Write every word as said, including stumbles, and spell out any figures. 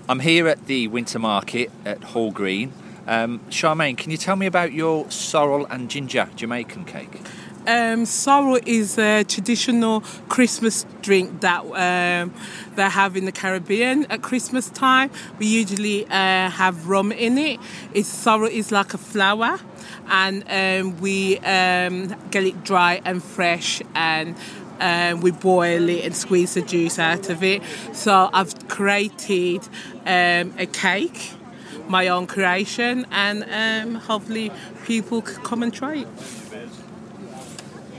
I'm here at the Winter Market at Hall Green. Um, Charmaine, can you tell me about your sorrel and ginger Jamaican cake? Um, sorrel is a traditional Christmas drink that um, they have in the Caribbean at Christmas time. We usually uh, have rum in it. It's, sorrel is like a flower, and um, we um, get it dry and fresh, and um, we boil it and squeeze the juice out of it. So I've created um, a cake, my own creation, and um, hopefully people could come and try it.